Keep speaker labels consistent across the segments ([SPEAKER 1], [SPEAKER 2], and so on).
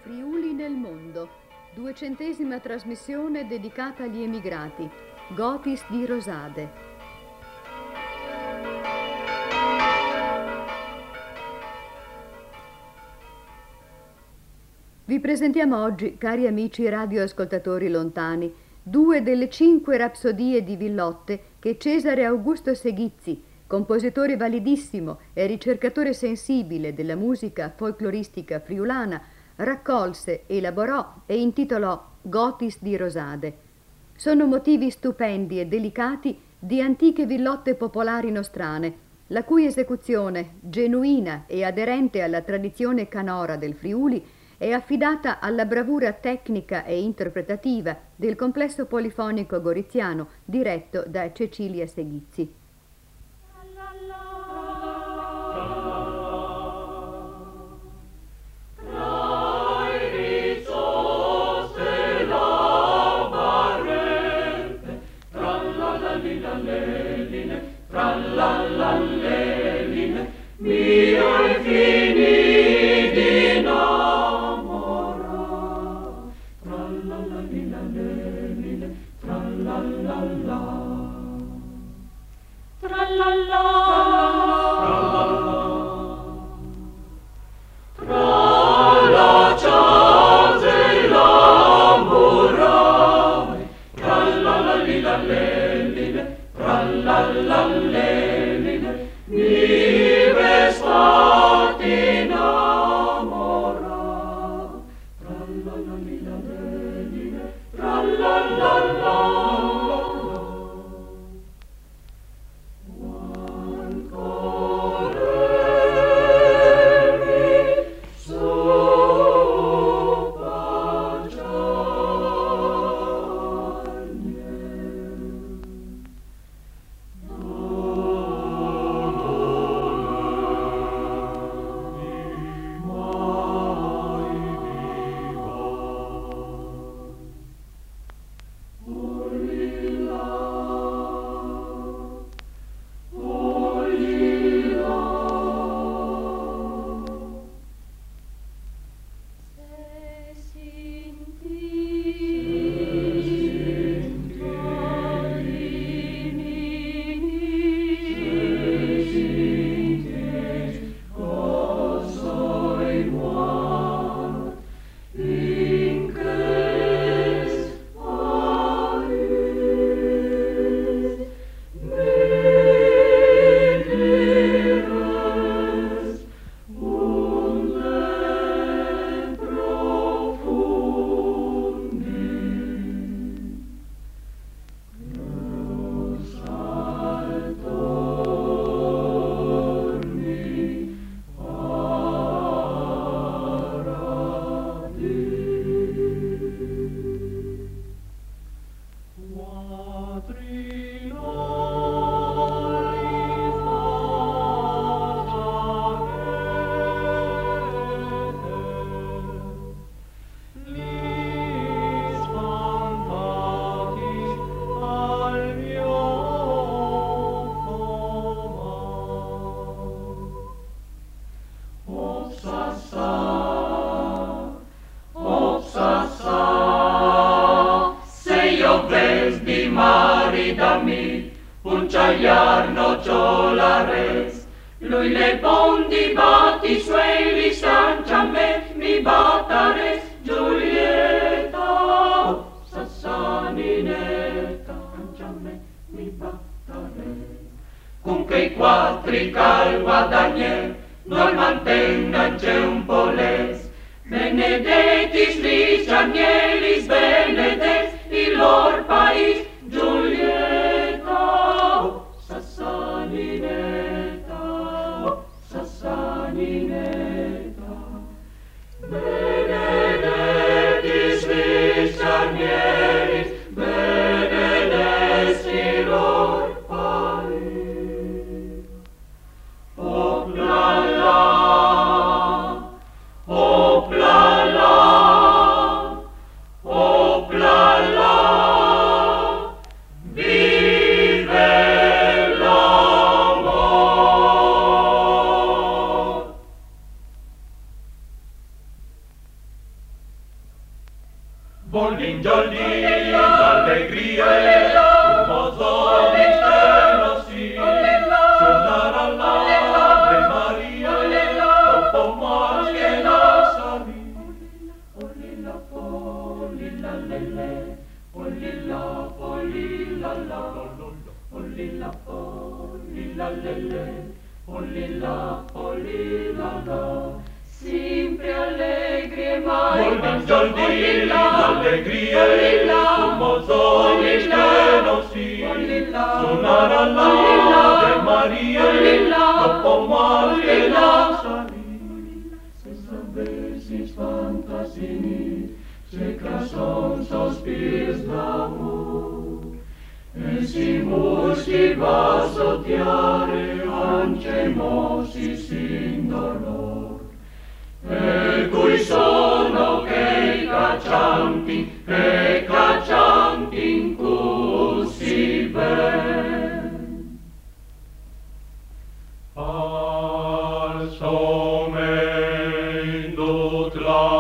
[SPEAKER 1] Friuli nel mondo, 200ª trasmissione dedicata agli emigrati, Gotis di Rosade. Vi presentiamo oggi, cari amici radioascoltatori lontani, 2 delle 5 rapsodie di Villotte che Cesare Augusto Seghizzi, compositore validissimo e ricercatore sensibile della musica folcloristica friulana, raccolse, elaborò e intitolò Gotis di Rosade. Sono motivi stupendi e delicati di antiche villotte popolari nostrane, la cui esecuzione, genuina e aderente alla tradizione canora del Friuli, è affidata alla bravura tecnica e interpretativa del complesso polifonico goriziano diretto da Cecilia Seghizzi.
[SPEAKER 2] Lui le bondi batti suoi ristancia a me, mi battares Giulietta, oh, Sassaninetta, a me, mi battares. Con che quattri cal guadagner, noi mantengan c'è un po' les, benedetis lis Janielis, benedetis il lor pais, Giulietta, oh, Sassaninetta, oh, Sassaninetta. Benedetis lis Janielis, benedetis il lor pais. Hop la la, hop la la, hop la la, vive l'amor. Volin giorni d'allegria, mozoli stenosi, suonare all'Ave Maria, dopo morte la salì. Olilla, polilla, lele, olilla, polilla, la, olilla, polilla, lele, olilla, polilla, la. Sempre allegri e mai
[SPEAKER 3] Volin giorni d'allegrie, mozoli stenosi, suonare all'Ave Maria, dopo morte la salì.
[SPEAKER 2] Se sapessis fantasini, se ca son sospirs d'amor, e si muschi va sottiare, ancemosis in dolor. E cui sono che caccianti in così ben.
[SPEAKER 3] Al somendo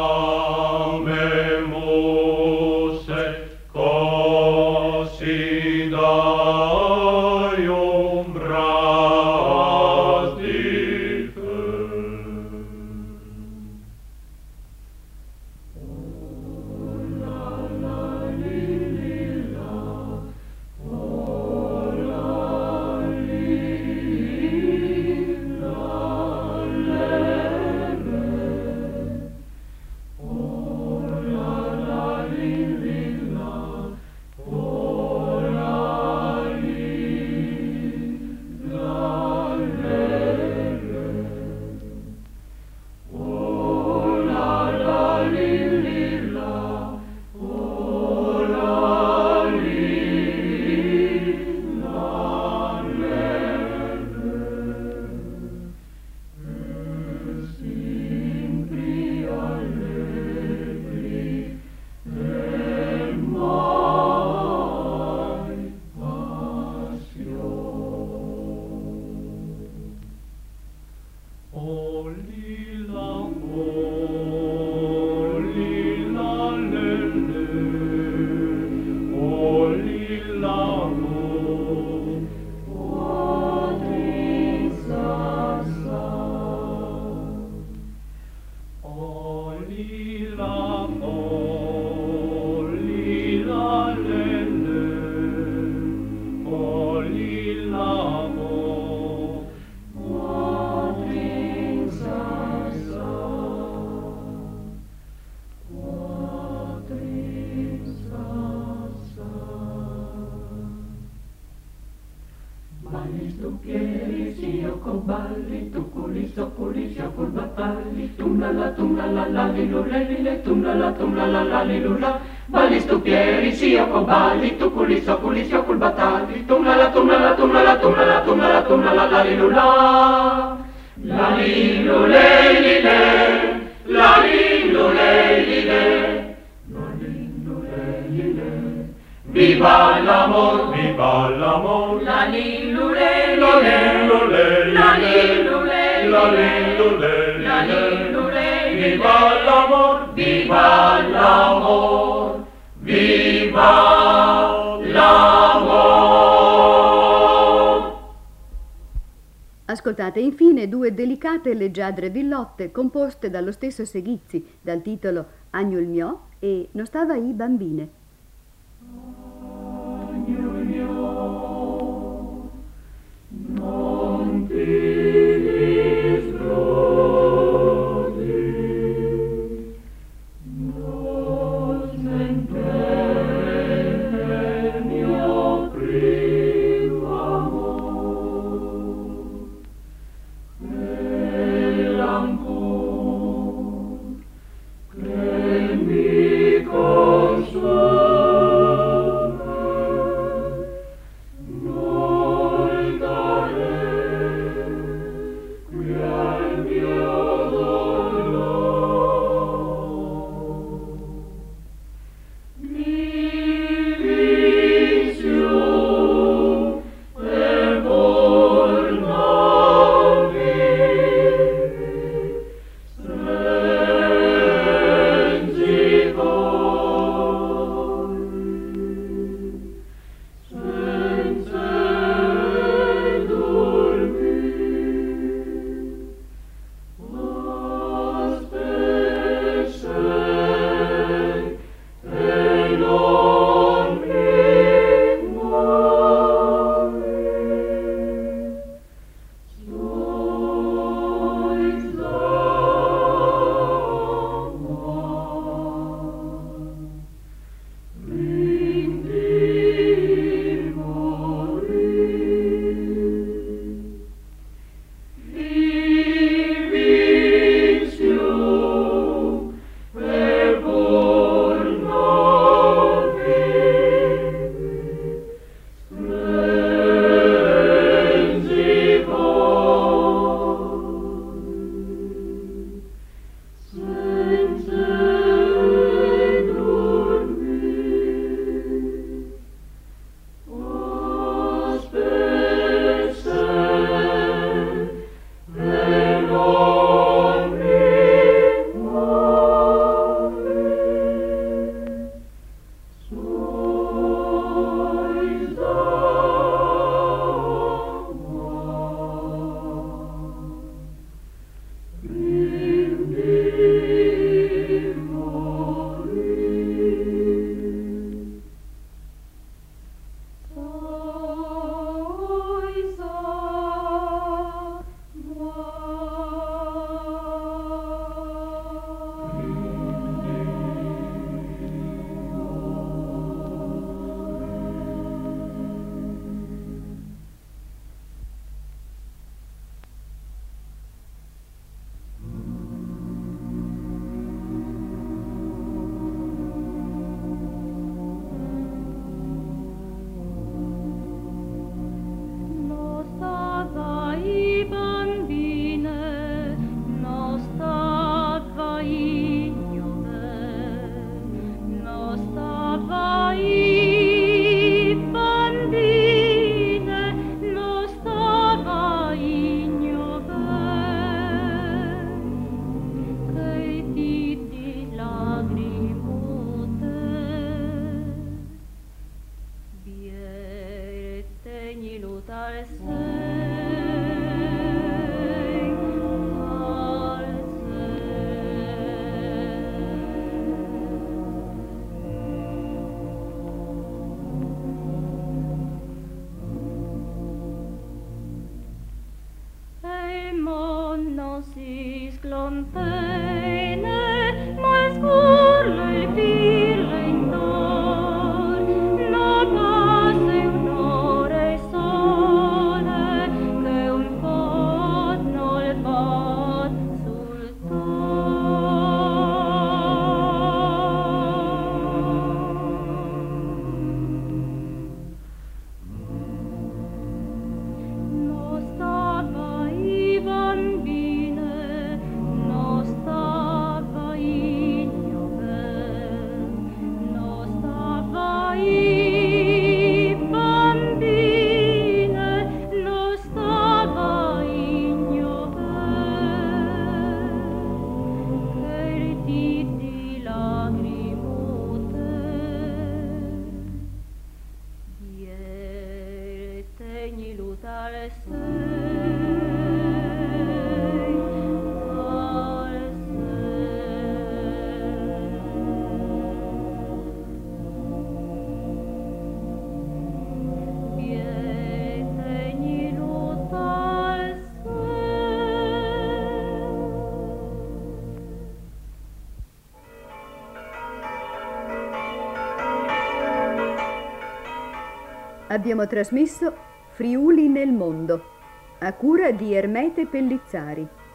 [SPEAKER 3] tlamemose, così dai ombras di fe.
[SPEAKER 2] Balli, tu culiso, col battagli, tumla la lilulelile, tumla la lilula. Balli stupieri, sia con balli, tu culiso, col battagli, tumla la lilula. La lilulelile, la lilulelile, la lilulelile. Viva l'amor,
[SPEAKER 3] Viva l'amor,
[SPEAKER 2] la lilulelile,
[SPEAKER 3] la lilulelile,
[SPEAKER 2] la lilulelile,
[SPEAKER 3] la lilulelile,
[SPEAKER 2] la lilulelile.
[SPEAKER 3] viva l'amor,
[SPEAKER 2] Viva l'amor, viva l'amor.
[SPEAKER 1] Ascoltate infine due delicate e leggiadre villotte composte dallo stesso Seghizzi dal titolo Agnul mio e Non stava i bambine.
[SPEAKER 2] Agnul mio, non ti disbrodi, non sentire il mio primo amor, e l'ancor che mi consola. Non dare
[SPEAKER 1] Abbiamo trasmesso Friuli nel mondo, a cura di Ermete Pellizzari.